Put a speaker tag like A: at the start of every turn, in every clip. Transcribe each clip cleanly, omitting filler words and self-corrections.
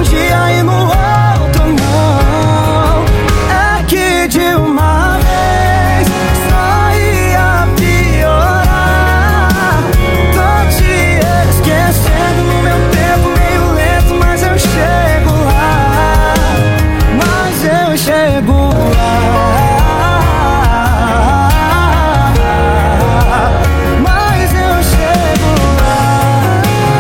A: dia e no outro não. É que de uma vez só ia piorar. Tô te esquecendo no meu tempo meio lento, mas eu chego lá. Mas eu chego lá. Mas eu chego lá.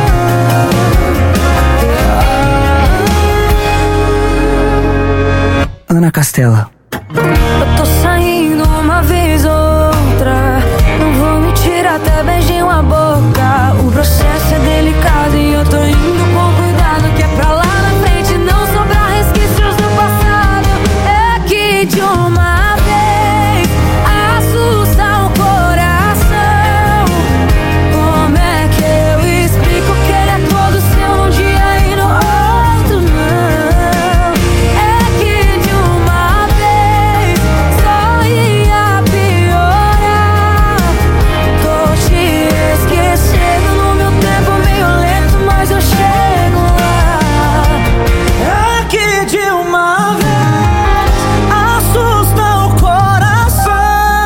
A: Ana Castela.
B: Eu tô saindo uma vez ou outra, não vou mentir, até beijinho a boca. O processo é delicado e eu tô indo com cuidado, que é pra lá na frente não sobrar resquícios do passado. É que de uma vez assusta o coração. Como é que eu explico que ele é todo seu num dia e no outro não? É que de uma vez só ia piorar. Tô te esquecendo no meu tempo meio lento, mas eu chego lá.
A: É que de uma vez assusta o coração.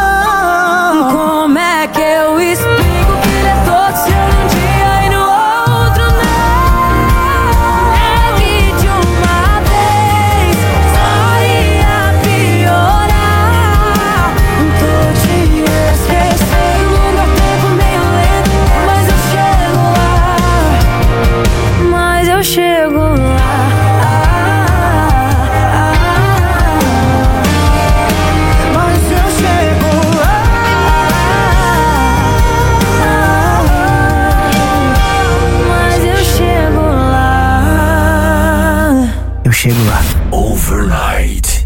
B: Como é que eu explico que ele é todo seu num dia e no outro não? É que de uma vez só ia piorar. Tô te esquecendo no meu tempo meio lento, mas eu chego lá. Mas eu chego lá.
A: Mas eu chego lá.
B: Mas eu chego lá.
A: Eu chego lá.
C: Overnight.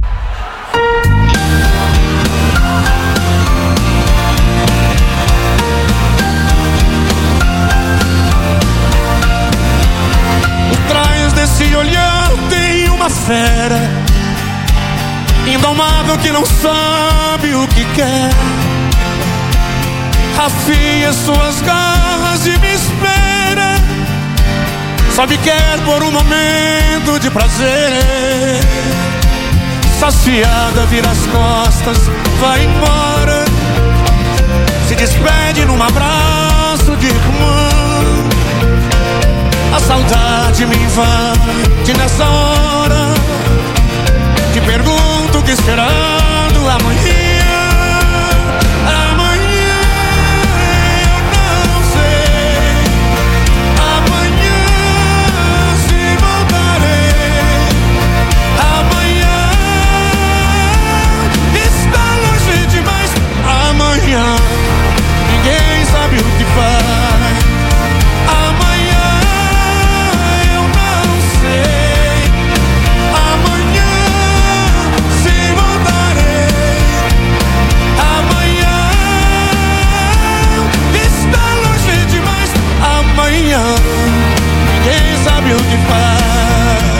D: Por trás desse olhar tem uma fera indomável que não sabe o que quer. Afia suas garras e me espera. Só me quer por um momento de prazer. Saciada, vira as costas, vai embora. Se despede num abraço de irmã. A saudade me invade nessa hora. Te pergunto o que será do amanhã. Amanhã eu não sei. Amanhã se voltarei. Amanhã está longe demais. Amanhã ninguém sabe o que faz. Amanhã eu não sei. Amanhã se voltarei. Amanhã está longe demais. Amanhã ninguém sabe o que faz.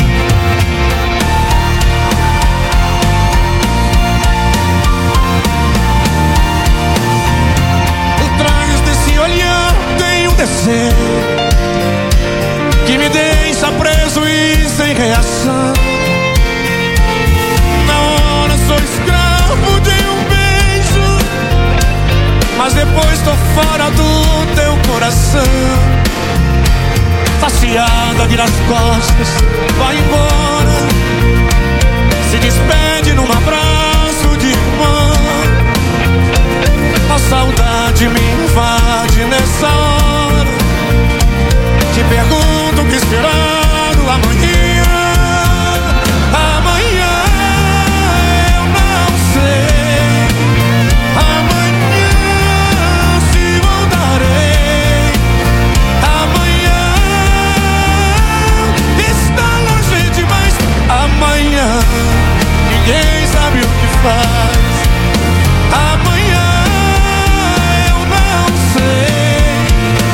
D: Por trás desse olhar tem um desejo que me deixa preso e sem reação. Na hora sou escravo de um beijo, mas depois tô fora do teu coração. Saciada, vira as costas, vai embora. Se despede num abraço de irmã. A saudade me invade nessa hora. Te pergunto o que será do amanhã. Amanhã eu não sei. Amanhã se voltarei. Amanhã está longe demais. Amanhã ninguém sabe o que faz. Amanhã eu não sei.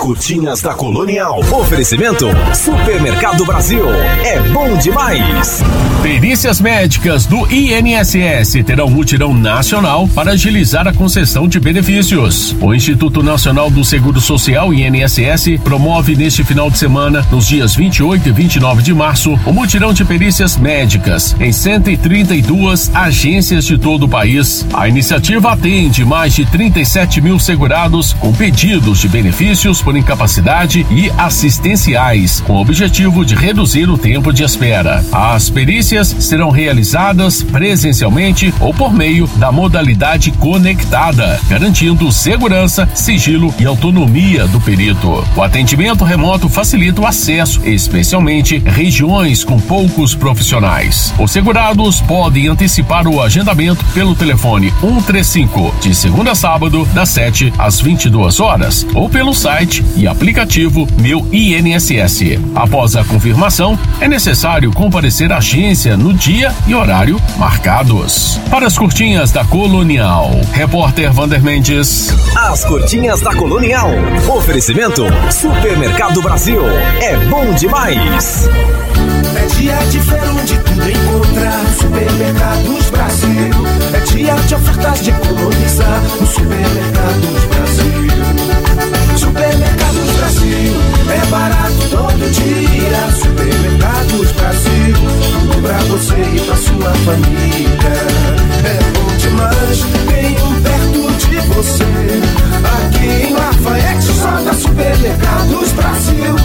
C: curtinhas da Colonial. Oferecimento Supermercado Brasil. É bom demais.
E: Perícias médicas do INSS terão mutirão nacional para agilizar a concessão de benefícios. O Instituto Nacional do Seguro Social, INSS, promove neste final de semana, nos dias 28 e 29 de março, o mutirão de perícias médicas em 132 agências de todo o país. A iniciativa atende mais de 37 mil segurados com pedidos de benefícios por incapacidade e assistenciais, com o objetivo de reduzir o tempo de espera. As perícias serão realizadas presencialmente ou por meio da modalidade conectada, garantindo segurança, sigilo e autonomia do perito. O atendimento remoto facilita o acesso, especialmente em regiões com poucos profissionais. Os segurados podem antecipar o agendamento pelo telefone 135, de segunda a sábado, das 7 às 22 horas, ou pelo site e aplicativo Meu INSS. Após a confirmação, é necessário comparecer à agência no dia e horário marcados. Para as curtinhas da Colonial, repórter Vander Mendes.
C: As curtinhas da Colonial. Oferecimento Supermercado Brasil. É bom demais.
A: É dia de feira onde tudo encontra. Supermercados Brasil. É dia de ofertas de economizar. No Supermercados Brasil. Supermercados Brasil. É barato todo dia. Supermercados Brasil. Tudo pra você e pra sua família. É bom demais. Tem um perto de você. Aqui em Lafayette só da Supermercados Brasil.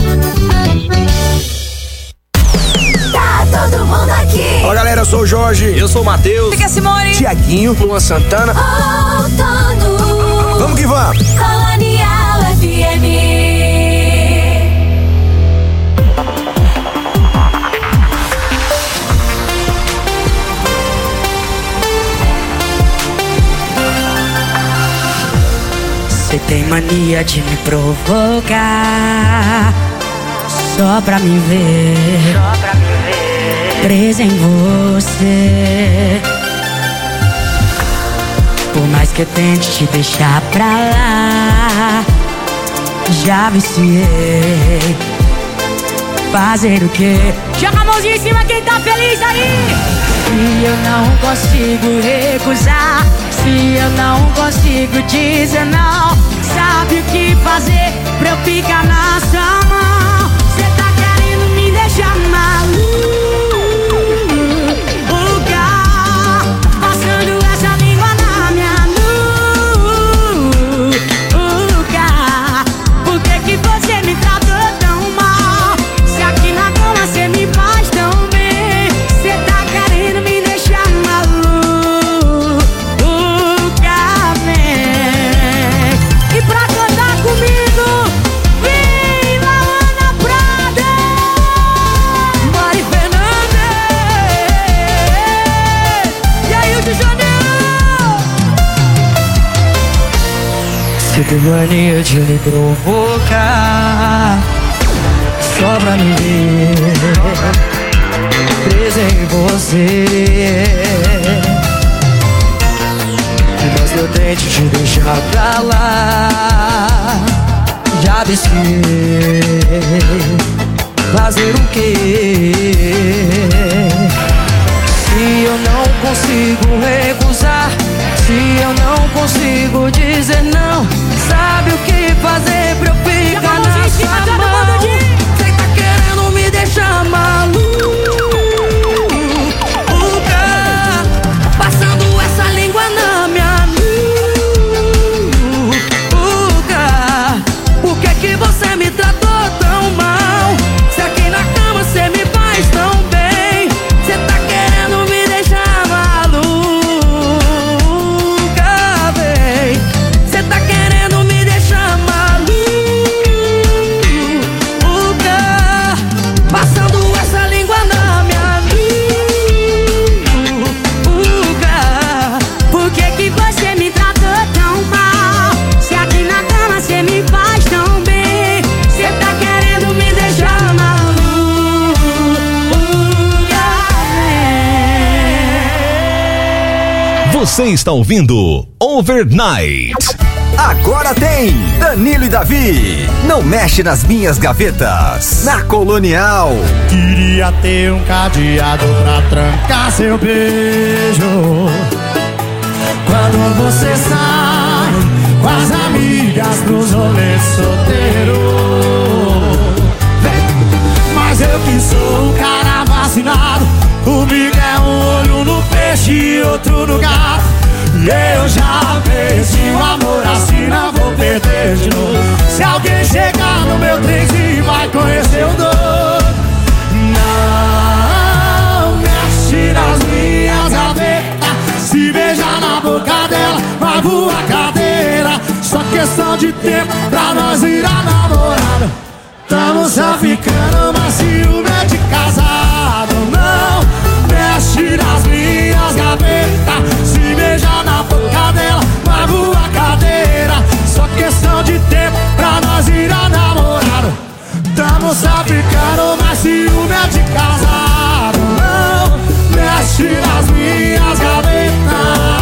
B: Todo mundo aqui.
F: Olá galera, eu sou o Jorge.
G: Eu sou o Matheus.
B: Fica Simone.
F: Tiaguinho.
G: Luan Santana.
B: Outono.
F: Vamos que vamos.
B: Colonial FM.
H: Você tem mania de me provocar só pra me ver, presa em você. Por mais que eu tente te deixar pra lá, já viciei. Fazer o quê? Joga a mãozinha em cima quem tá feliz aí. Se eu não consigo recusar, se eu não consigo dizer não, sabe o que fazer pra eu ficar na sua mão? Cê tá querendo me deixar maluca, passando essa língua na minha nuca. Por que que você me tratou tão mal? Se aqui na cama cê me faz tão bem. Cê tá querendo me deixar maluca, vem. E pra cantar comigo, vem Laana Prada, Mari Fernandes e aí o de Janeiro. Você tem mania de me provocar só pra me ver, presa em você. Mas eu tento te deixar pra lá, já viciei. Fazer o quê? Se eu não consigo recusar, se eu não consigo dizer não, sabe o que fazer pra eu ficar na sua mão? Cê tá querendo me deixar maluca, passando essa língua na minha nuca. Por que que você me tratou tão mal? Se aqui na cama cê me faz tão bem. Cê tá querendo me deixar maluca, bem. Cê tá querendo me deixar maluca, passando essa língua na minha nuca. Por que que você me tratou tão mal? Se aqui na cama cê me faz tão bem. Cê tá querendo me deixar maluca,
C: Você está ouvindo Overnight. Agora tem Danilo e Davi. Não mexe nas minhas gavetas. Na Colonial.
F: Queria ter um cadeado pra trancar seu beijo. Quando você sai com as amigas pros rolês solteiro. Mas eu que sou um cara vacinado, comigo é um olho no peixe e outro no gato. E eu já perdi o amor assim, não vou perder de novo. Se alguém chegar no meu trenzinho vai conhecer o doido. Não mexe nas minhas gavetas, se beijar na boca dela vai voar cadeira. Só questão de tempo pra nós virar namorado. Tamo só ficando, mas ciúme é de casado. Não mexe nas minhas gavetas, se beijar na boca dela vai voar cadeira. Só questão de tempo pra nós virar namorado. Tamo só ficando, mas ciúme é de casado. Não mexe nas minhas gavetas.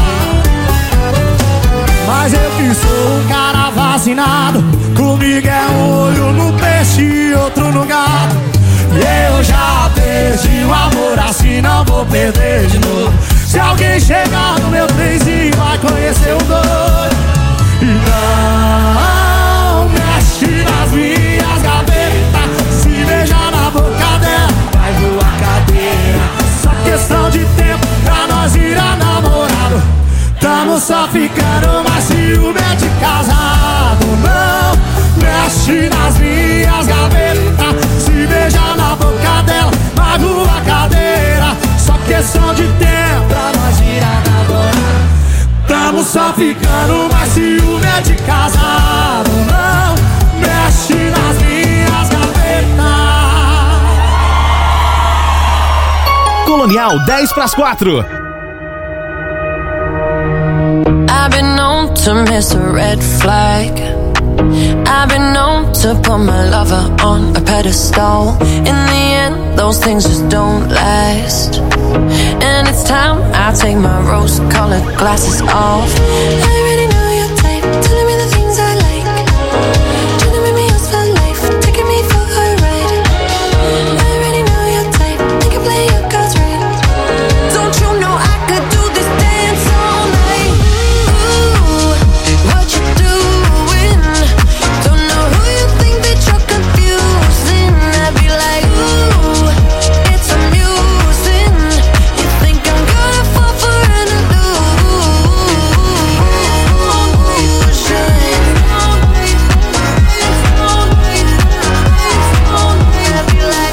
F: Mas eu que sou um cara vacinado, comigo é um olho no peixe e outro no gato. E eu já perdi o amor assim, não vou perder de novo. Se alguém chegar no meu trenzinho vai conhecer o doido. E não mexe nas minhas gavetas, se beijar na boca dela vai voar cadeira. Só questão de tempo pra nós virar namorado. Tamo só ficando, mas ciúme é de casado. Não mexe nas minhas gavetas, se beijar na boca dela vai voar cadeira. Só questão de tempo pra nós virar namorado. Tamo só ficando, mas ciúme é de casado. Não mexe nas minhas gavetas.
C: Colonial 10:4.
B: I've been known to miss a red flag. I've been known to put my lover on a pedestal. In the end, those things just don't last. And it's time I take my rose-colored glasses off. I already know your type, telling me the things I like. Trying to make me yours for life, taking me for a ride. I already know your type, make you play your cards right. Don't you know I could do this dance all night? Ooh, what you doing? Don't know who you think that you're confusing. I'd be like, ooh, it's amusing. You think I'm gonna fall for an illusion? I'd be like,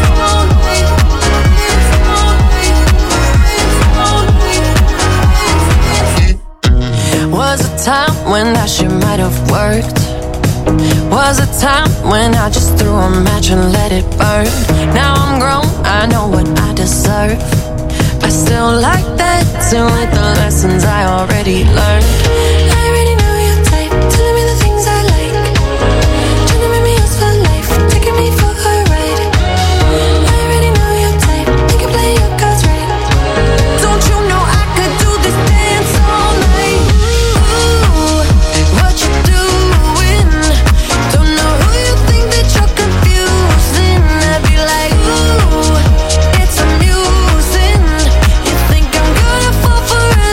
B: was a time when that shit might have worked. Was a time when I just threw a match and let it burn. Now I'm grown, I know what I deserve. I still like that too, with the lessons I already learned. I already know your type, telling me the things I like. Trying to make me yours for life, taking me for a ride. I already know your type, make you play your cards right. Don't you know I could do this dance all night? Ooh, what you doing? Don't know who you think that you're confusing. I'd be like, ooh, it's amusing. You think I'm gonna fall for an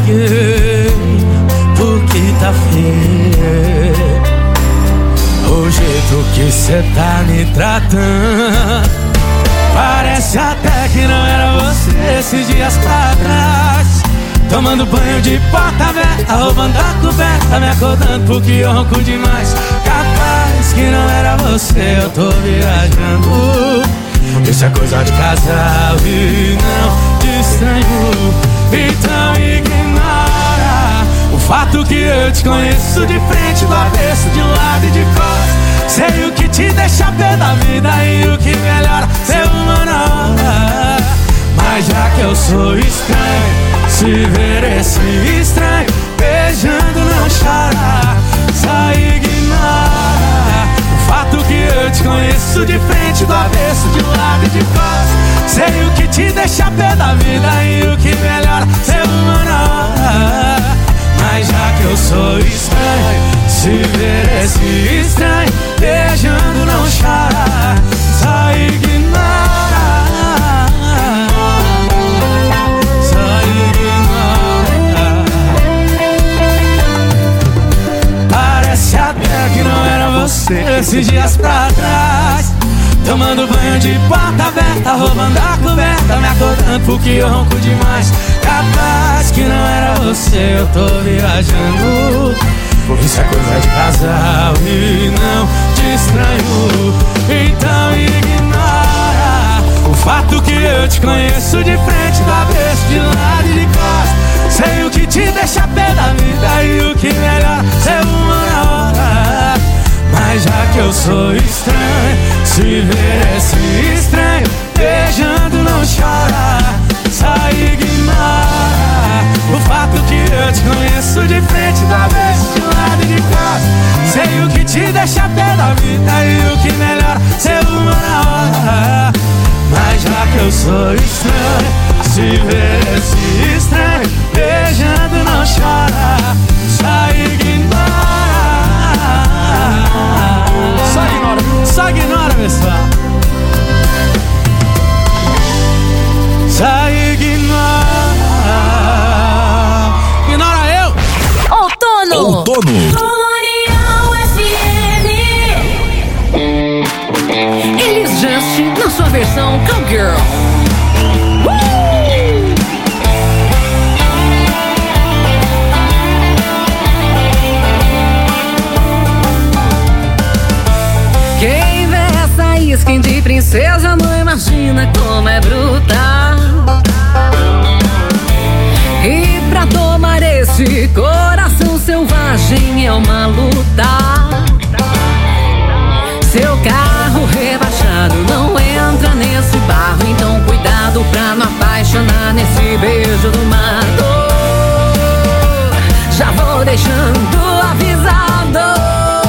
F: liguei porque tá feio o jeito que cê tá me tratando. Parece até que não era você esses dias pra trás. Tomando banho de porta aberta, roubando a coberta, me acordando porque eu ronco demais. Capaz que não era você, eu tô viajando. Isso é coisa de casal e não de estranho. Então ignora o fato que eu te conheço de frente, do avesso, de um lado e de costas. Sei o que te deixa pé da vida e o que melhora ser humano. Mas já que eu sou estranho, se ver esse estranho beijando não chora. Só ignora o fato que eu te conheço de frente, do avesso, de um lado e de costas. Sei o que te deixa pé da vida e o que melhora ser humano. Mas já que eu sou estranho, se ver esse estranho beijando não chora. Só ignora, só ignora. Parece até que não era você esses dias pra trás. Tomando banho de porta aberta, roubando a coberta, me acordando porque eu ronco demais. Capaz que não era você, eu tô viajando. Isso é coisa de casal e não de estranho. Então ignora o fato que eu te conheço de frente, do avesso, de lado e de costas. Sei o que te deixa pé da vida e o que melhora ser uma hora. Mas já que eu sou estranho, se ver esse estranho beijando não chora. Só ignora o fato que eu te conheço de frente, do avesso, de lado e de costas. Sei o que te deixa pé da vida e o que melhora ser uma hora. Mas já que eu sou estranho, se ver esse estranho beijando não chora. Só ignora. Só ignora, pessoal. Só ignora. Ignora eu.
C: Outono.
B: Colonial FM. Elis Just na sua versão Cowgirl. Quem vê essa skin de princesa não imagina como é brutal. E pra tomar esse coração selvagem é uma luta. Seu carro rebaixado não entra nesse barro, então cuidado pra não apaixonar nesse beijo do mato. Já vou deixando avisado.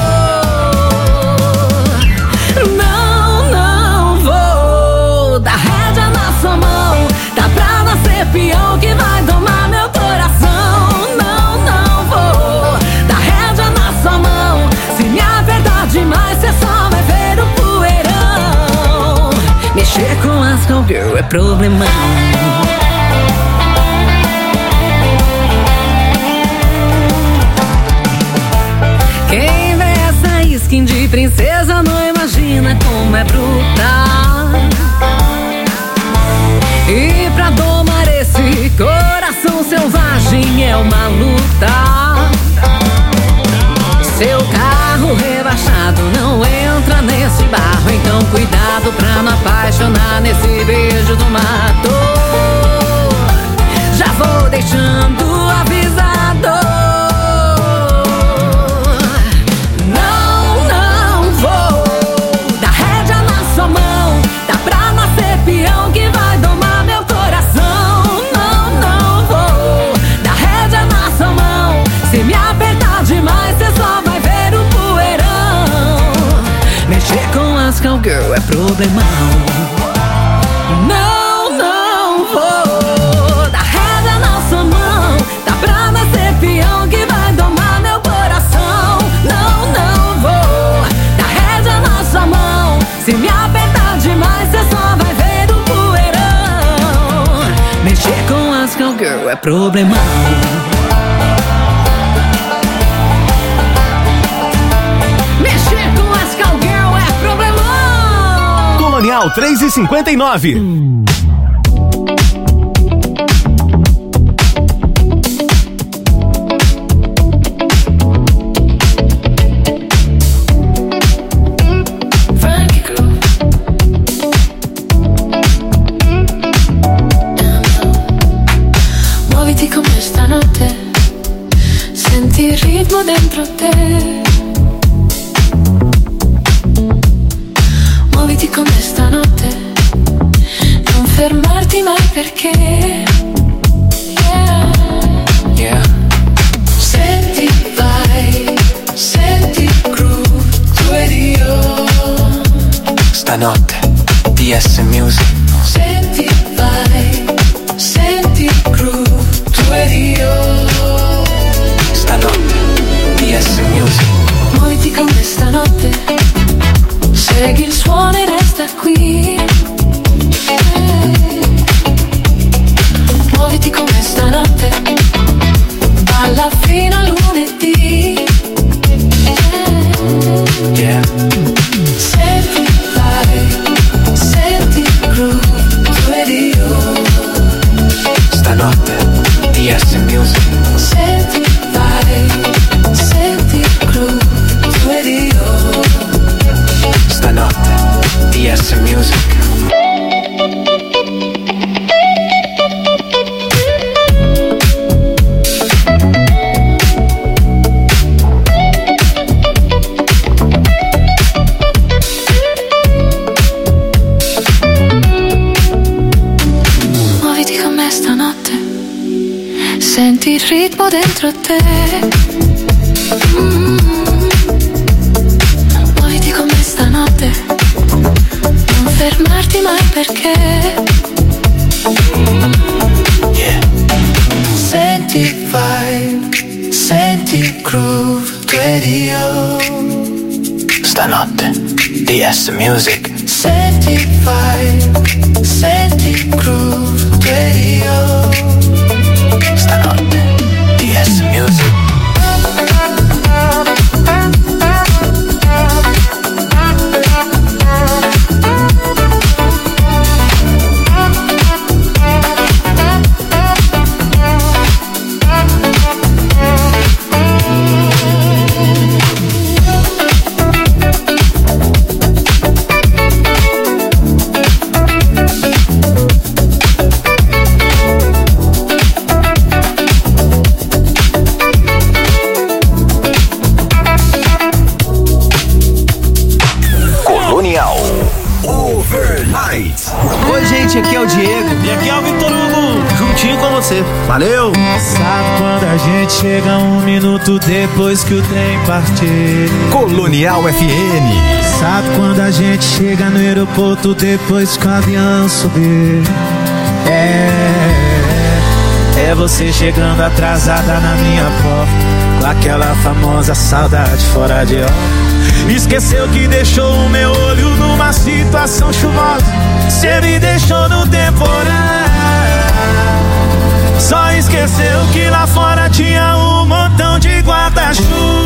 B: Não vou dar rédea na sua mão. Tá pra nascer peão que vai domar meu coração. Não vou dar rédea na sua mão. Se me apertar demais, cê só vai ver o poeirão. Mexer com as cowgirl é problemão. Quem vê essa skin de princesa não imagina como é brutal. E pra domar esse coração selvagem é uma luta. Seu carro rebaixado não entra nesse barro, então cuidado pra não apaixonar nesse beijo do mato. Já vou deixando avisado. Não vou dar rédea na sua mão. Tá pra nascer peão que vai domar meu coração. Não vou dar rédea na sua mão. Se me apertar demais, cê só vai ver o poeirão. Mexer com as cowgirl é problemão. Não vou dar rédea na sua mão. Tá pra nascer peão que vai domar meu coração. Não vou dar rédea na sua mão. Se me apertar demais, cê só vai ver o poeirão. Mexer com as cowgirl é problemão.
C: Colonial 3,59.
B: Dentro te, muoviti come stanotte, non fermarti mai perché, yeah. Senti, vai, senti il groove, tu ed io,
G: stanotte, DS Music.
B: Senti, vai, senti il groove, tu ed io, stanotte, DS Music. Muoviti come stanotte, segui il suono e resta qui. Muoviti come stanotte, balla fino a lunedì. Senti, vai, senti il groove, tu ed io,
G: stanotte, DS Music.
B: Senti, vai, senti il groove, tu ed io,
G: stanotte, DS Music.
B: muoviti con me stanotte, senti il ritmo dentro te. Muoviti con me stanotte, non fermarti mai perché, senti il vibe, senti il groove, tu ed io,
G: stanotte, DS Music.
B: senti il vibe, senti il groove, tu ed io,
G: stanotte, DS Music.
C: Overnight.
I: Oi, gente, aqui é o Diego.
F: E aqui é o Vitor Hugo,
I: Juntinho com você. Valeu!
F: sabe quando a gente chega 1 minuto depois que o trem partir?
C: Colonial FM.
F: Sabe quando a gente chega no aeroporto depois que o avião subir? É você chegando atrasada na minha porta, com aquela famosa saudade fora de hora. Esqueceu que deixou o meu olho numa situação chuvosa, cê me deixou no temporal. Só esqueceu que lá fora tinha um montão de guarda-chuva.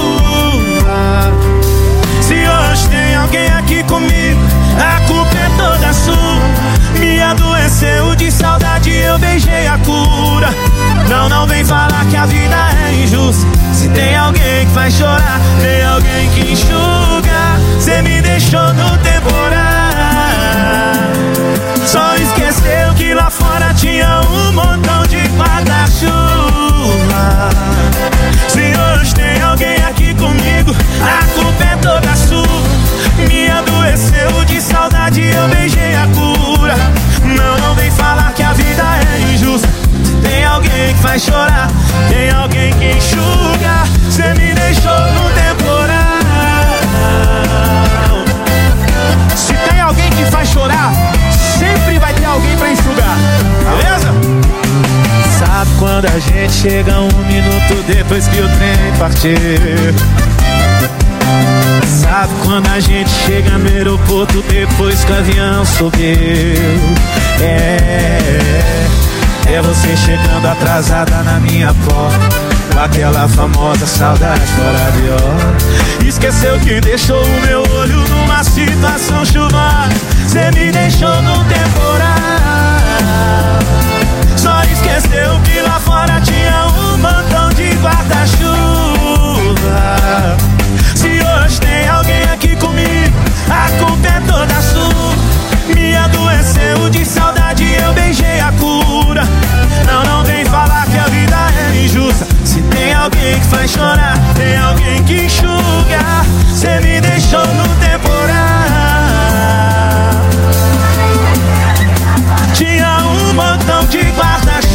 F: Se hoje tem alguém aqui comigo, a culpa é toda sua. Me adoeceu de saudade, eu beijei a cura. Não vem falar que a vida é injusta. Se tem alguém que faz chorar, tem alguém que enxuga. Cê me deixou no temporal. Só esqueceu que lá fora tinha um montão de guarda-chuva. Se hoje tem alguém aqui comigo, a culpa é toda sua. Me adoeceu de saudade, eu beijei a cura. Não vem falar que a vida é injusta. Tem alguém que faz chorar, tem alguém que enxuga. Cê me deixou no temporal. Se tem alguém que faz chorar, sempre vai ter alguém pra enxugar, beleza? Sabe quando a gente chega 1 minuto depois que o trem partir? Sabe quando a gente chega no aeroporto depois que o avião subiu? É você chegando atrasada na minha porta, com
A: aquela famosa saudade fora de hora. Esqueceu que deixou o meu olho numa situação chuvosa. Cê me deixou num temporal. Só esqueceu que lá fora tinha um montão de guarda-chuva. Se hoje tem alguém aqui comigo, a culpa é toda sua. Me adoeceu de saudade, eu beijei a cura. Não vem falar que a vida é injusta. Se tem alguém que faz chorar, tem alguém que enxuga. Cê me deixou no temporal. Tinha um montão de guarda-chuva.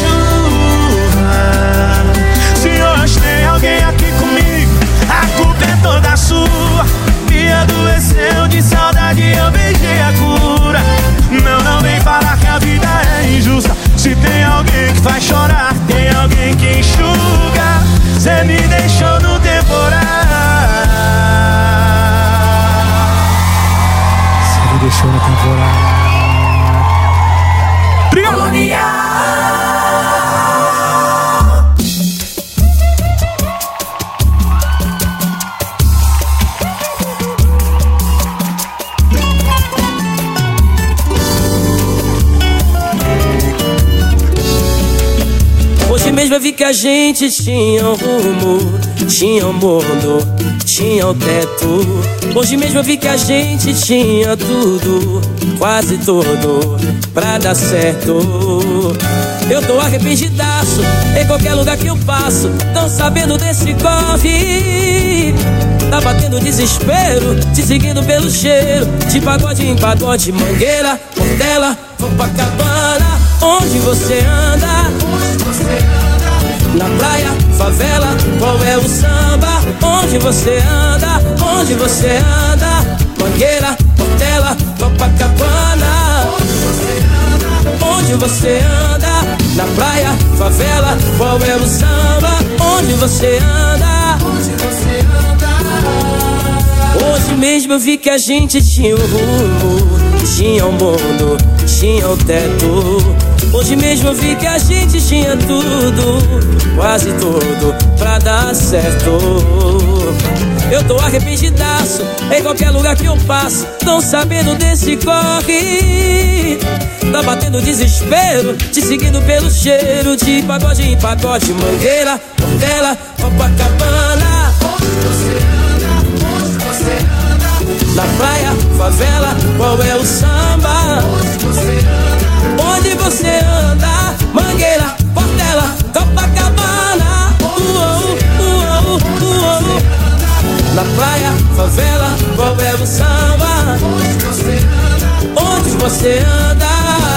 A: Se hoje tem alguém aqui comigo, a culpa é toda sua. Me adoeceu de saudade, eu beijei a cura. Não vem falar que a vida é injusta. Se tem alguém que faz chorar, tem alguém que enxuga. Cê me deixou no temporal. Cê me deixou no temporal.
J: Hoje mesmo eu vi que a gente tinha um rumo, tinha um mundo, tinha um teto. Hoje mesmo eu vi que a gente tinha tudo, quase tudo, pra dar certo. Eu tô arrependidaço, em qualquer lugar que eu passo, tão sabendo desse corre. Tá batendo desespero, te seguindo pelo cheiro, de pagode em pagode, Mangueira, Portela, Copacabana. Onde você anda? Na praia, favela, qual é o samba? Onde você anda? Onde você anda? Mangueira, Portela, Copacabana. Onde você anda? Na praia, favela, qual é o samba? Onde você anda? Hoje mesmo eu vi que a gente tinha um rumo, tinha um mundo, tinha um teto. Hoje mesmo eu vi que a gente tinha tudo, quase tudo, pra dar certo. Eu tô arrependidaço, em qualquer lugar que eu passo, tão sabendo desse corre. Tá batendo desespero, te seguindo pelo cheiro, de pagode em pagode, Mangueira, Portela, Copacabana. Onde você anda? Onde você anda? Na praia, favela, qual é o samba? Onde você anda? Onde você anda? Mangueira, Portela, Copacabana. Na praia, favela, qual é o samba? Onde você anda?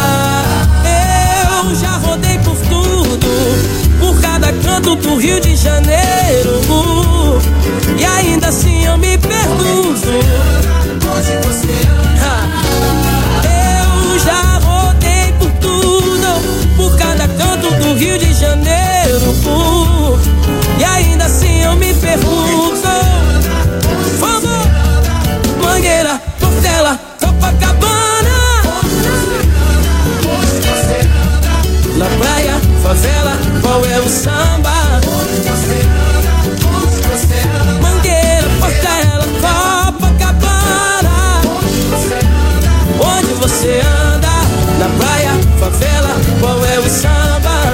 J: Eu já rodei por tudo, por cada canto do Rio de Janeiro, e ainda assim eu me pergunto, onde você anda? Eu já rodei por tudo, por cada canto do Rio de Janeiro, e ainda assim eu me pergunto, vamos! Mangueira, Portela, Copacabana. Na praia, favela, qual é o samba? Mangueira, Portela, Copacabana. Onde você anda? Na praia, favela, qual é o samba?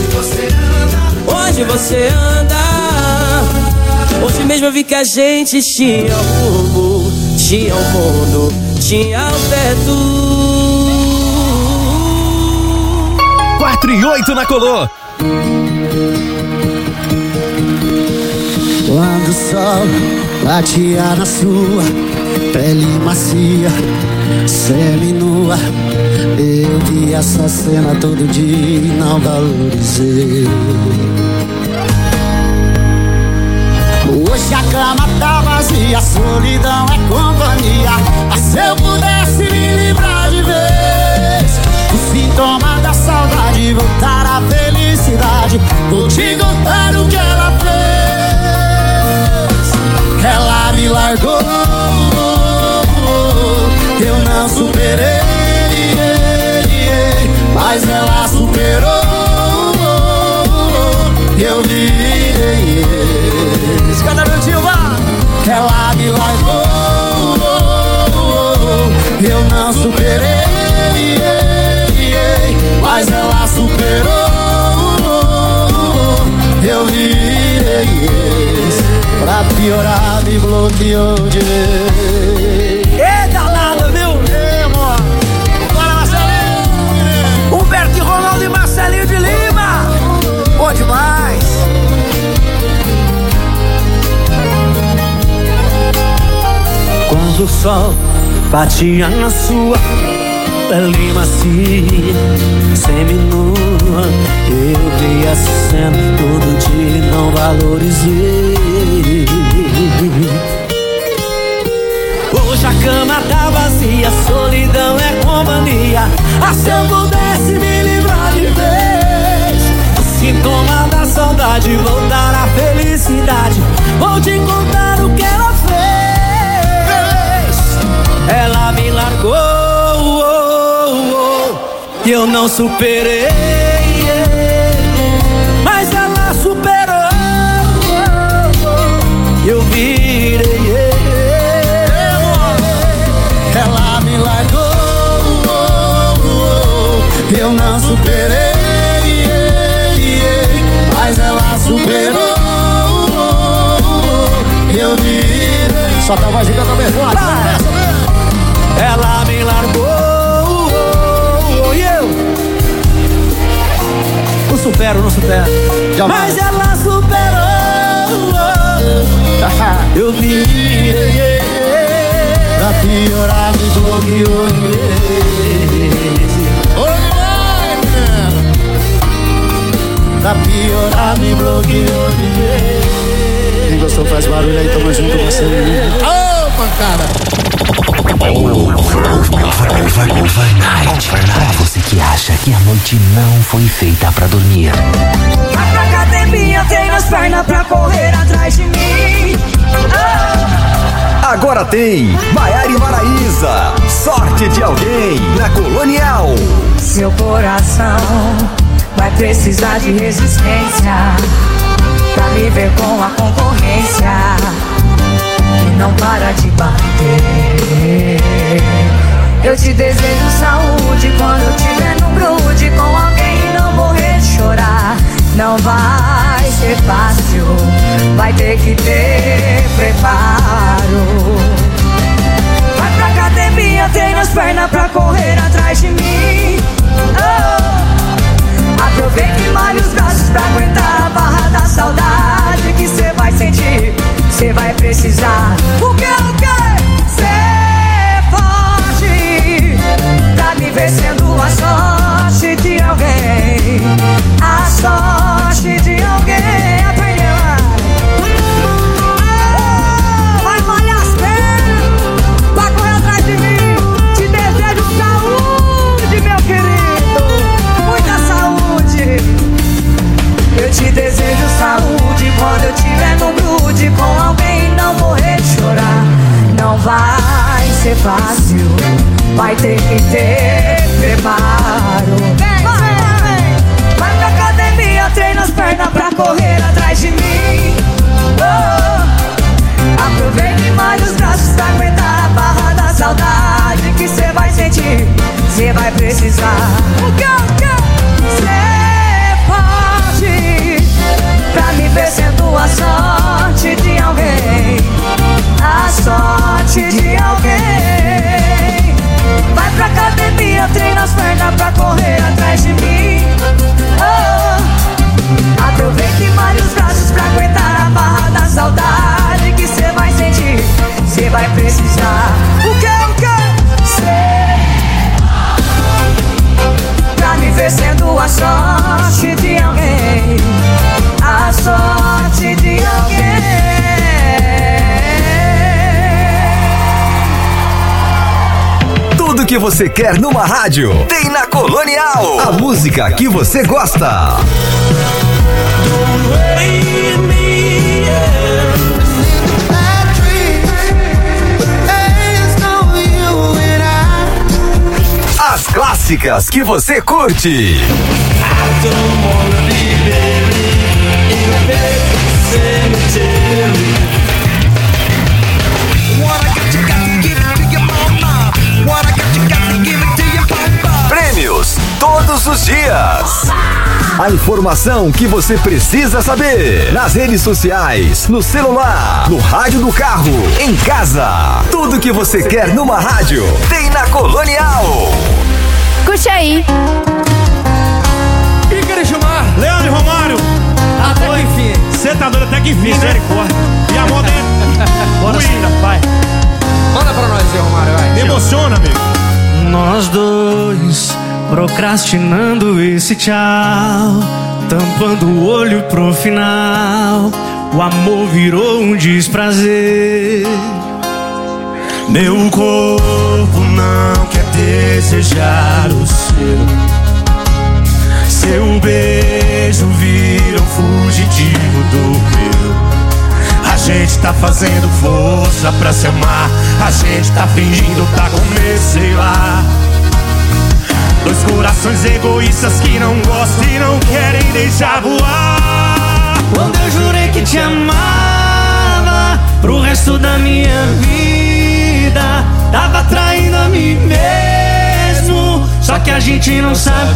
J: Onde você anda? Hoje mesmo eu vi que a gente tinha rumo, tinha um mundo, tinha um teto.
C: 4 e 8 na Colô.
F: Quando o sol batia na sua pele macia, seminua, eu vi essa cena todo dia e não valorizei. Hoje a cama tá vazia, a solidão é companhia, mas se eu pudesse me livrar de vez, o sintoma da saudade, voltar à felicidade, vou te contar o que ela fez. Ela me largou, eu não superei, mas ela superou, eu virei. Pra piorar me bloqueou de vez.
J: Eita nada, viu?
F: Ei, amor. Bora, Marcelinho.
J: Humberto e Ronaldo e Marcelinho de Lima. Bom demais.
F: Quando o sol batia na sua pele macia, seminua, eu vi a cena todo dia e não valorizei. Hoje a cama tá vazia, solidão é companhia. Ah, se eu pudesse me livrar de vez, o sintoma da saudade, voltar à felicidade. Vou te contar o que ela fez. Ela me largou, e eu não superei, mas ela superou. Eu virei. Ela me largou, eu não superei, mas ela superou. Eu virei.
J: Só tá a vozinha da memória.
F: Ela me largou, e eu não supero, não supero. Mas ela superou. Eu virei. Pra piorar me bloqueou de vez. Pra piorar me bloqueou de vez. Quem gostou faz barulho aí, tamo junto com você. Ô, pancada!
K: Overnight. Pra você que acha que a noite não foi feita pra dormir.
B: Vai pra academia, treina as pernas pra correr atrás de mim.
C: Agora tem Maiara e Maraísa, Sorte de Alguém, na Colonial.
B: Seu coração vai precisar de resistência pra me ver com a concorrência e não para de bater. Eu te desejo saúde quando eu tiver no grude com alguém e não morrer de chorar. Não vai ser fácil, vai ter que ter preparo. Vai pra academia, treina as pernas pra correr atrás de mim. Aproveita e malha os braços pra aguentar a barra da saudade que cê vai sentir, cê vai precisar. O que? Ser forte pra me ver sendo a sorte de alguém. A sorte de alguém. Aprende mais. Vai malhar as pernas pra correr atrás de mim. Te desejo saúde, meu querido. Muita saúde. Eu te desejo saúde quando eu tiver no grude com alguém e não morrer de chorar. Não vai ser fácil, vai ter que ter preparo. Vai pra academia, treina as pernas pra correr atrás de mim. Aproveita e malha os braços pra aguentar a barra da saudade que cê vai sentir, cê vai precisar. O que? Ser forte pra me ver sendo a sorte de alguém. A sorte de alguém. Vai pra academia, treina as pernas pra correr atrás de mim. Aproveita e malha os braços pra aguentar a barra da saudade que cê vai sentir, cê vai precisar. O que? Ser pra me ver sendo a sorte de alguém. A sorte de alguém.
C: Tudo que você quer numa rádio tem na Colonial. A música que você gosta. As clássicas que você curte. Prêmios todos os dias. A informação que você precisa saber. Nas redes sociais, no celular, no rádio do carro, em casa. Tudo que você quer numa rádio tem na Colonial.
B: Curte aí.
L: E queria chamar
D: Leandro e Romário.
L: até que enfim.
D: Você tá doido até que enfim, misericórdia. E a moda é...
L: Bora sim, vai. Manda pra nós aí, Romário, vai.
D: Me emociona, amigo.
F: Nós dois procrastinando esse tchau, tampando o olho pro final. O amor virou um desprazer.
A: Meu corpo não quer desejar o seu beijo vira um fugitivo do meu. A gente tá fazendo força pra se amar. A gente tá fingindo tá com medo, sei lá. Dois corações egoístas que não gostam e não querem deixar voar.
F: Quando eu jurei que te amava pro resto da minha vida, tava traindo a mim mesmo, só que a gente não sabia.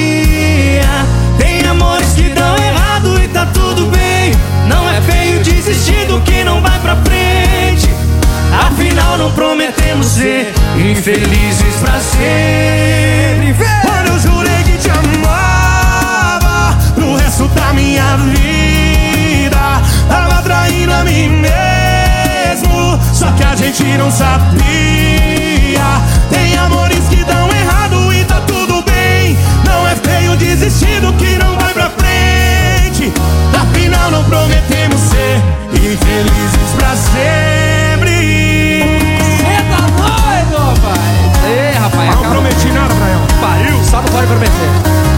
F: Tem amores que dão errado e tá tudo bem. Não é feio desistir do que não vai pra frente. Afinal não prometemos ser infelizes pra sempre.
A: Quando eu jurei que te amava pro resto da minha vida, tava traindo a mim mesmo, só que a gente não sabia. Tem amores que dão errado e tá tudo bem. Não é feio desistir do que não vai pra frente. Afinal não prometemos ser infelizes pra sempre.
L: Cê tá doido, pai? Ei, rapaz,
D: Não prometi nada pra ela.
L: pariu, só não pode prometer.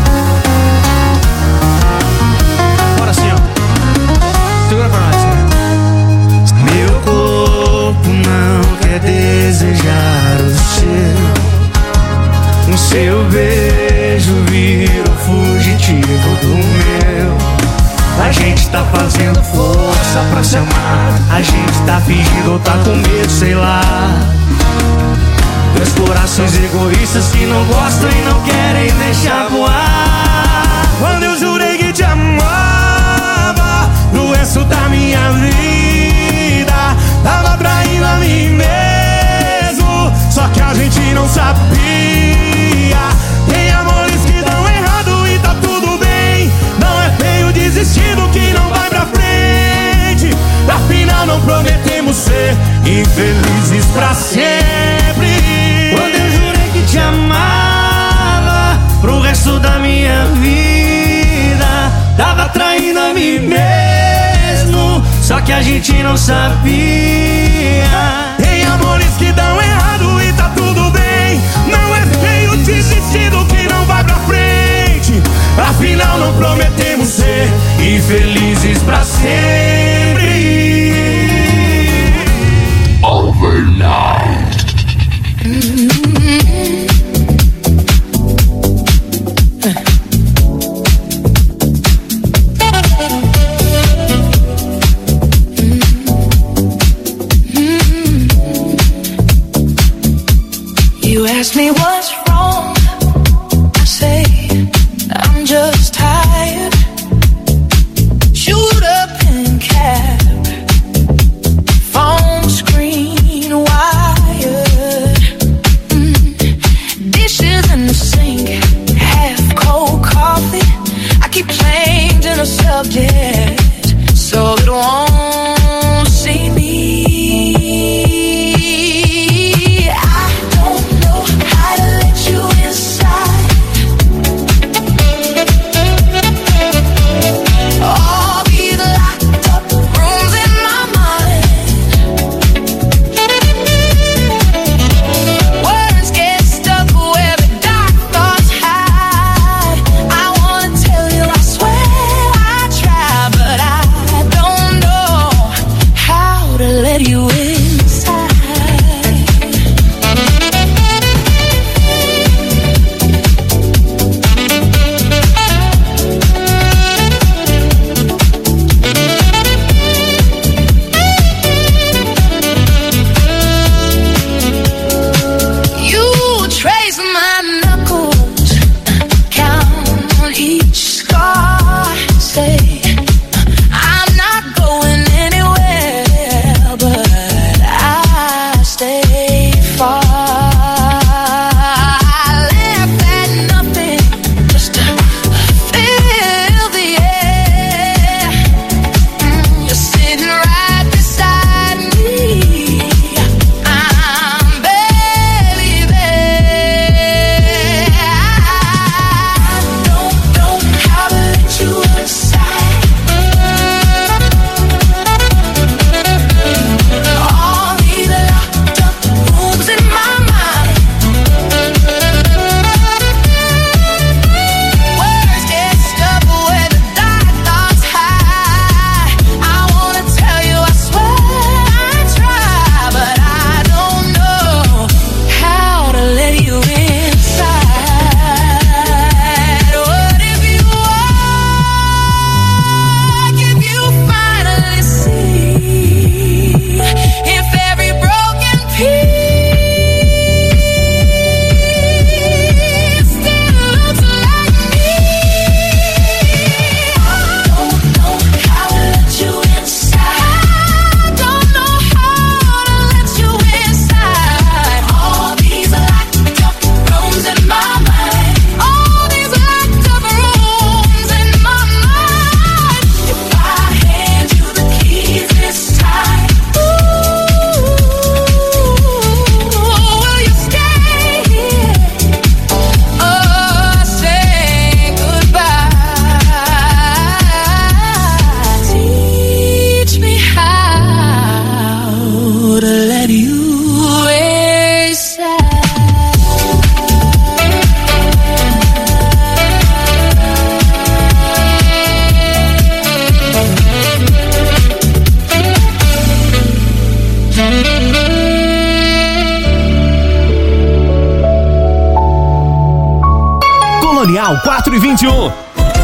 L: Bora assim, ó. Segura pra nós.
F: Meu corpo não quer desejar o seu beijo vira o fugitivo do meu. A gente tá fazendo força pra se amar. A gente tá fingindo ou tá com medo, sei lá. Dois corações egoístas que não gostam e não querem deixar voar.
A: Quando eu jurei que te amava pro resto da minha vida, tava traindo a mim mesmo, só que a gente não sabia. Tem amores que dão errado e tá tudo bem. Não é feio desistir do que não vai pra frente. Afinal não prometemos ser infelizes pra sempre.
F: Quando eu jurei que te amava pro resto da minha vida, tava traindo a mim mesmo, só que a gente não sabia.
A: Tem amores que dão errado e tá tudo bem. Não é feio desistir do que não vai pra frente. Afinal não prometemos ser infelizes pra sempre.
K: Overnight.
B: You ask me what's wrong, I say I'm just tired. Shoot up and cap, phone screen wired, dishes in the sink, half cold coffee. I keep changing the subject so it won't see me. I don't know how to
M: Colonial 4:21.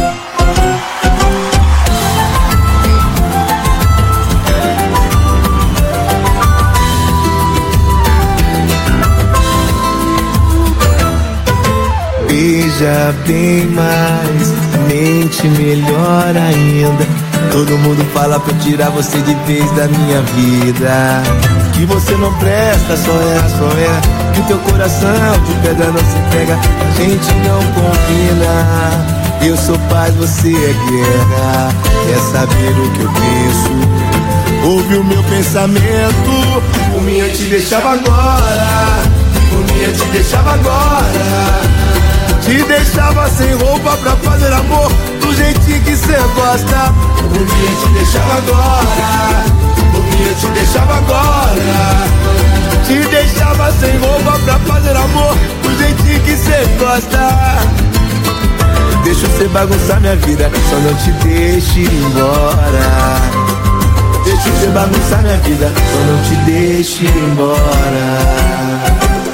A: Beija bem mais, mente melhor ainda. Todo mundo fala pra eu tirar você de vez da minha vida. Que você não presta, só erra. Que o teu coração de pedra não se entrega. A gente não combina. Eu sou paz, você é guerra. Quer saber o que eu penso? Ouve o meu pensamento. Por mim eu te deixava agora. Por mim eu te deixava agora. Te deixava sem roupa pra fazer amor do jeitinho que cê gosta. Por mim eu te deixava agora. Por mim eu te deixava agora. Te deixava sem roupa pra fazer amor do jeitinho que cê gosta. Deixa você bagunçar minha vida, só não te deixe ir embora. Deixa você bagunçar minha vida, só não te deixe ir embora.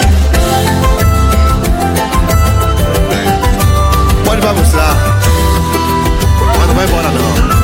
A: Pode bagunçar, mas não vai embora não.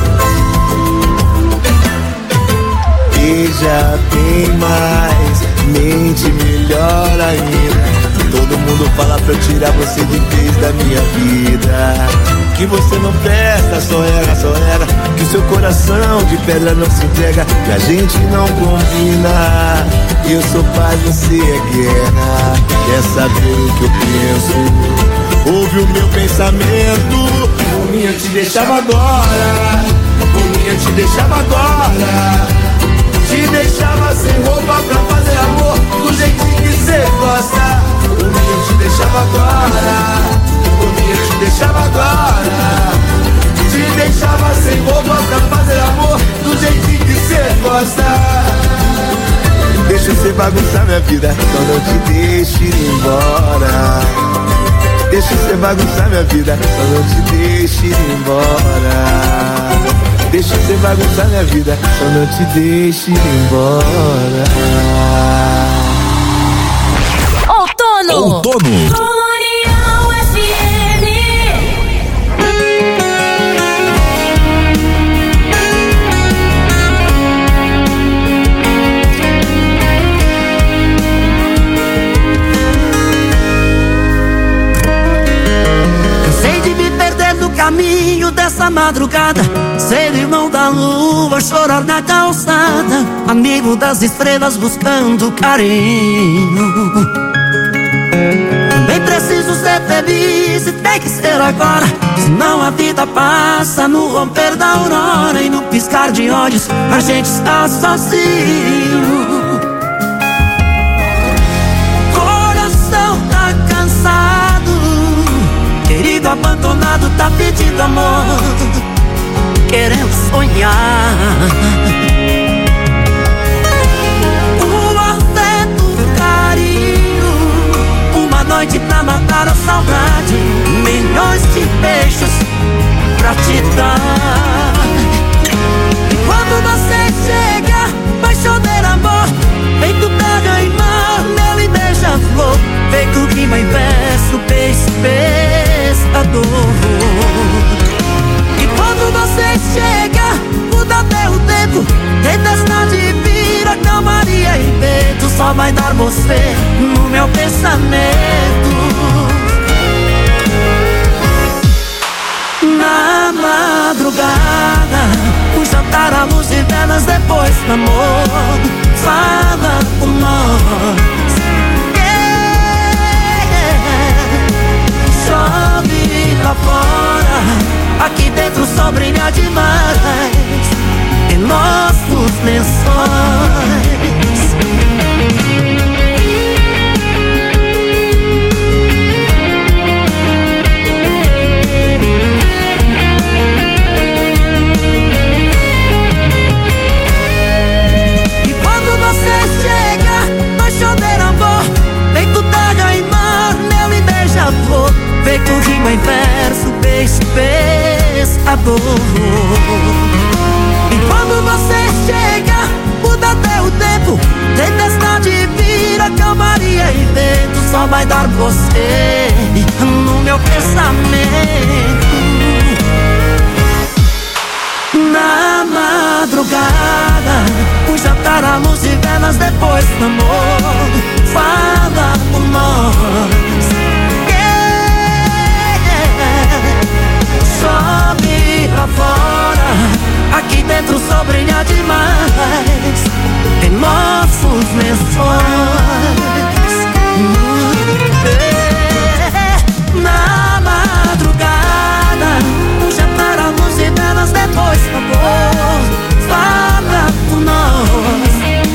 A: Beija bem mais, mente melhor ainda. Todo mundo fala pra eu tirar você de vez da minha vida. Que você não presta, só erra. Que o seu coração de pedra não se entrega. Que a gente não combina. Eu sou paz, você é guerra. Quer saber o que eu penso? Ouve o meu pensamento. Por mim eu te deixava agora. Por mim eu te deixava agora. Te deixava sem roupa pra fazer amor do jeitinho que cê gosta. Por mim eu te deixava agora. Por mim eu te deixava agora. Te deixava sem roupa pra fazer amor do jeitinho que cê gosta. Deixa você bagunçar minha vida, só não te deixe ir embora. Deixa você bagunçar minha vida, só não te deixe ir embora. Deixa você bagunçar minha vida, só não te deixe ir embora.
C: Outono.
B: Colonial FM.
F: Cansei de me perder no caminho dessa madrugada. Ser irmão da lua, chorar na calçada. Amigo das estrelas buscando carinho. Também preciso ser feliz e tem que ser agora. Senão a vida passa no romper da aurora. E no piscar de olhos a gente está sozinho. Coração tá cansado, querido abandonado tá pedindo amor, querendo sonhar. O afeto, o carinho, uma noite pra matar a saudade, milhões de beijos pra te dar. E quando você chega, vai chover amor, feito pega e mar, mel e beija-flor, feito rima em verso, pescador. E quando você chega, muda até o tempo, tempestade vira calmaria e vento, só vai dar você no meu pensamento. Na madrugada, um jantar à luz de velas depois do amor, fala por nós. Chove lá fora, aqui dentro só brilha demais em nossos lençóis. E quando você chega, vai chover amor, feito terra e mar, mel e beija-flor, feito rima em verso, pescador. E quando você chega, muda até o tempo, tempestade vira calmaria e vento, só vai dar você no meu meu pensamento. Na madrugada, um jantar à luz de velas depois do amor. Fala por nós, sobe lá fora, aqui dentro o sol brilha demais em nossos lençóis. Na madrugada, um jantar à luz de velas depois do amor. Fala por nós,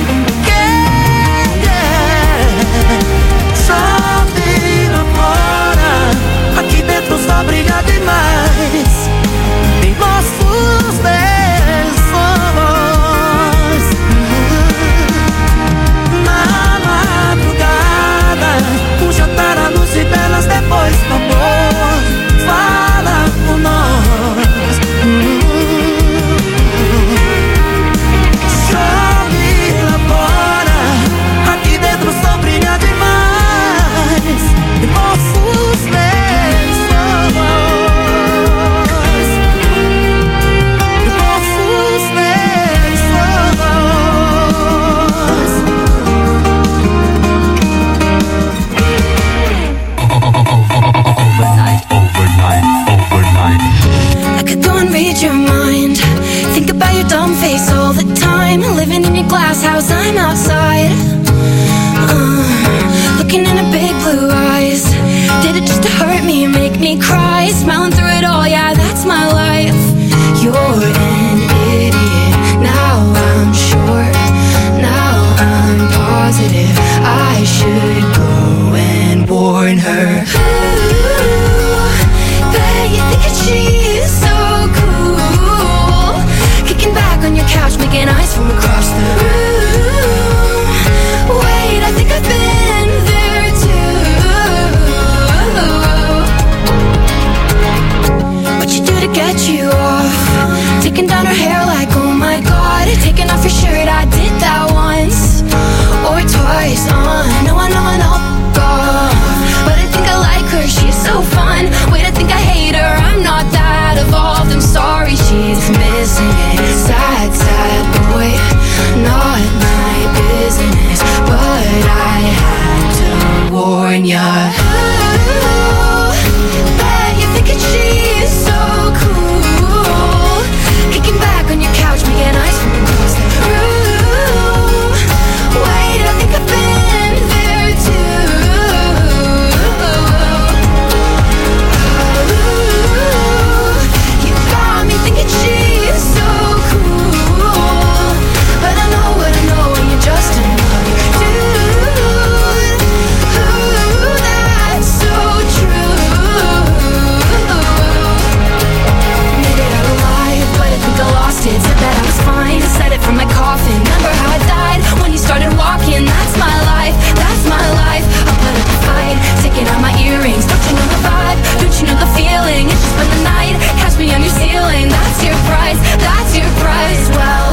F: sobe lá fora, aqui dentro só brilha demais em nossos lençóis. Na madrugada, um jantar à luz de velas depois do amor. Fala por nós, chove lá fora, aqui dentro só brilha demais em nossos lençóis, em nossos lençóis.
B: I could go and read your mind, think about your dumb face all the time. Living in your glass house, I'm outside, looking in her big blue eyes. Did it just to hurt me and make me cry? Smiling through it all, yeah, that's my life. You're an idiot, now I'm sure, now I'm positive I should go and warn her. You think that she's so cool, kicking back on your couch, making eyes from across the room. Wait, I think I've been there too. What you do to get you off? Taking down her hair like, oh my god. Taking off your shirt, I did that once or twice. I know, God. But I think I like her, she's so fun. Wait, I think I hate her, I'm not that evolved. I'm sorry, she's missing it. Sad, sad boy, not my business. But I had to warn ya. Bet you're thinking she's so cool, kicking back on your couch, making eyes from across the room. Wait, I think I've been there too. You got me thinking she's so cool, but I know what I know when you're just another dude. That's so true. Made it out alive, but I think I lost it. Said that I was fine, said it from my coffin. Remember how I died when you started walking? That's my life, that's my life. I'll put up a fight, taking out my earrings. Don't you know the vibe? Don't you know the feeling? It's just spend the night, catch me on your ceiling. That's your price, that's your price. Well,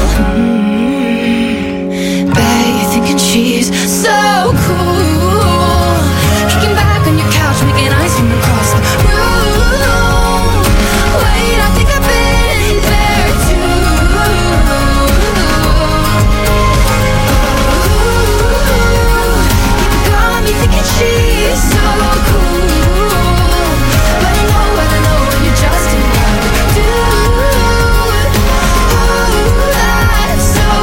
B: bet you're thinking she's so cool, kicking back on your couch, making eyes from across the room. Wait, I think I've been there too. You got me thinking she's so cool, but I know what I know when you're just another dude. That's so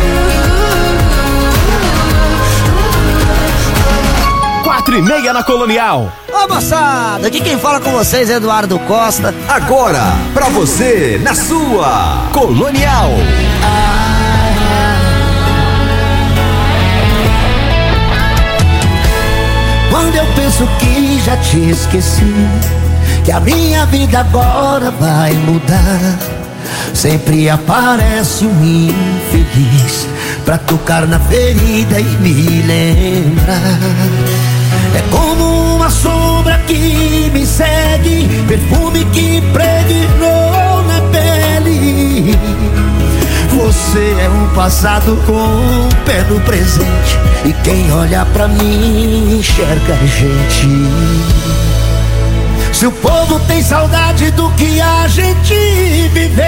B: true.
C: 4:30 na Colonial.
F: Ô moçada, aqui quem fala com vocês é Eduardo Costa.
C: Agora, pra você, na sua Colonial.
F: Quando eu penso que já te esqueci, que a minha vida agora vai mudar, sempre aparece um infeliz pra tocar na ferida e me lembrar. É como uma sombra que me segue, perfume que impregnou na pele. Você é um passado com um pé no presente, e quem olha pra mim enxerga a gente. Se o povo tem saudade do que a gente viveu,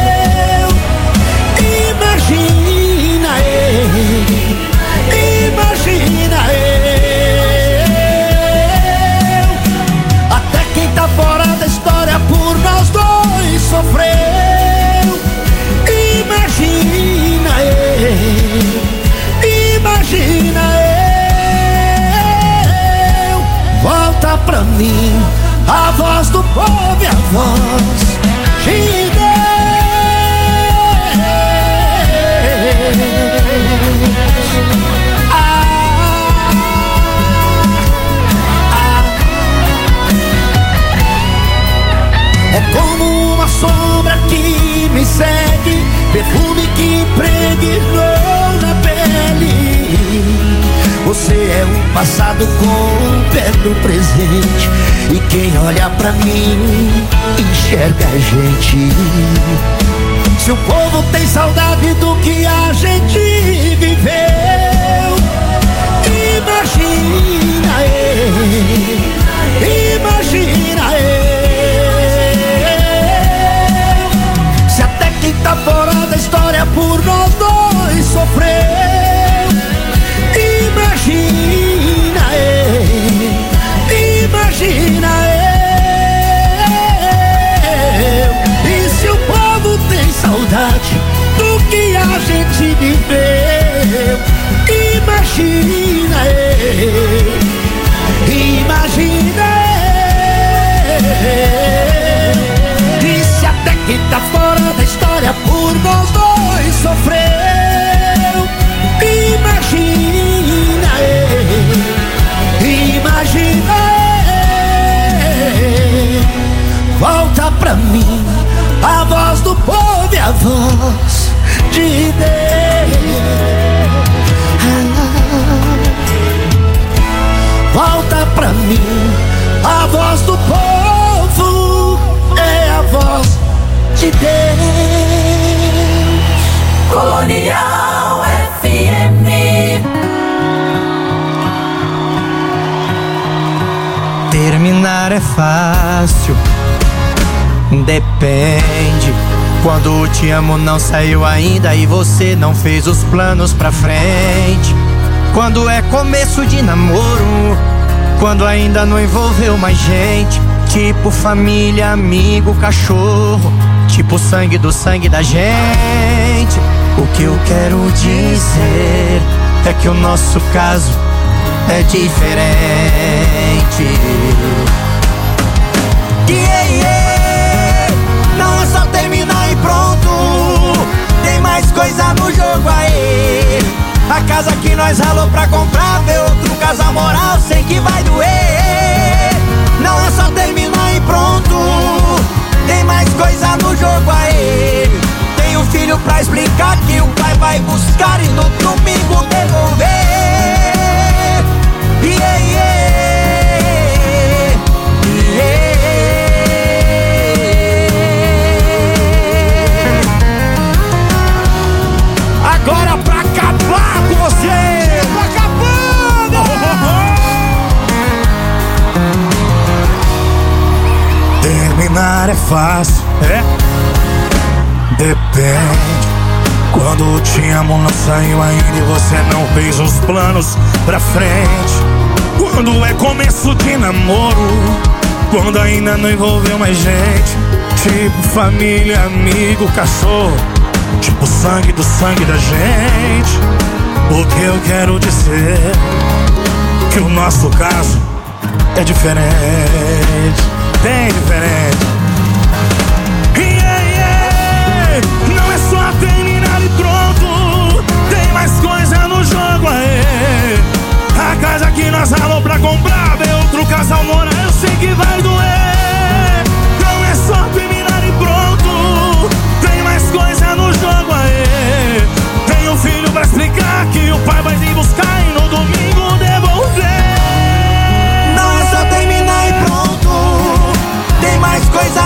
F: imagina eu, imagina eu. Até quem tá fora da história por nós dois sofreu. Imagina eu, imagina eu. Volta pra mim a voz do povo e a voz de Deus. É como uma sombra que me segue, perfume que impregnou na pele. Você é o passado com o pé no presente, e quem olha pra mim enxerga a gente. Se o povo tem saudade do que a gente viveu, imagina eu, imagina eu. Se até quem tá fora da história por nós dois sofreu, imagina eu, imagina eu. E se o povo tem saudade do que a gente viveu, imagina eu, imagina eu. E se até quem tá fora da história por nós dois sofreu, imagina eu, imagina eu. Volta pra mim a voz do povo e a voz de Deus. Volta pra mim a voz do povo, é a voz de Deus.
M: Colonial FM.
F: Terminar é fácil, depende. Quando te amo não saiu ainda e você não fez os planos pra frente. Quando é começo de namoro, quando ainda não envolveu mais gente. Tipo família, amigo, cachorro, tipo sangue do sangue da gente. O que eu quero dizer é que o nosso caso é diferente. Não é só terminar e pronto, tem mais coisa no jogo aí. A casa que nós ralou pra comprar, ver outro casal moral, sei que vai doer. Não é só terminar e pronto, tem mais coisa no jogo aí. Tem um filho pra explicar que o pai vai buscar e no domingo devolver. Agora pra acabar com você, acabando. Terminar é fácil, é? Depende. Quando te amo não saiu ainda e você não fez os planos pra frente. Quando é começo de namoro, quando ainda não envolveu mais gente. Tipo família, amigo, cachorro, tipo sangue do sangue da gente. O que eu quero dizer que o nosso caso é diferente, bem diferente. Não é só terminar e pronto, tem mais coisa no jogo aí. A casa que nós ralou pra comprar, ver outro casal morar, eu sei que vai doer. Não é só terminar e pronto, tem mais coisa no jogo aí. Tem um filho pra explicar que o pai vai vir buscar e no domingo devolver. Não é só terminar e pronto, tem mais coisa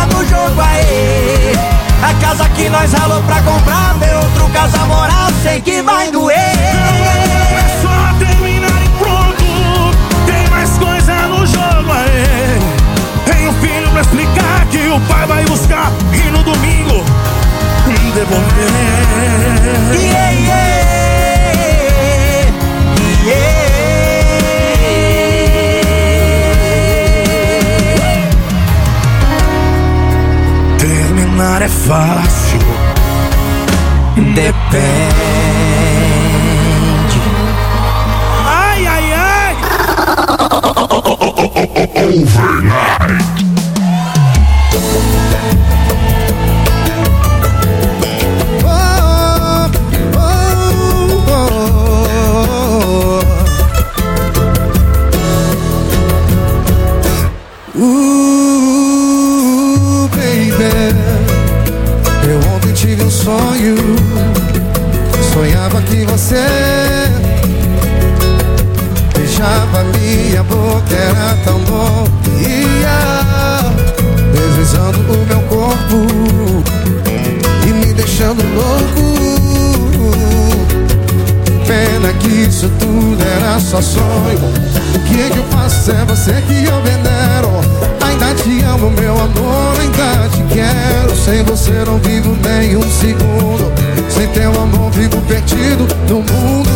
N: Overnight.
F: Tive um sonho, sonhava que você beijava minha boca, era tão bom. Ia deslizando o meu corpo e me deixando louco. Pena que isso tudo era só sonho. O que eu faço é você que eu venero. Ainda te amo, meu amor, ainda te quero. Sem você não vivo nem um segundo. Sem teu amor vivo perdido no mundo.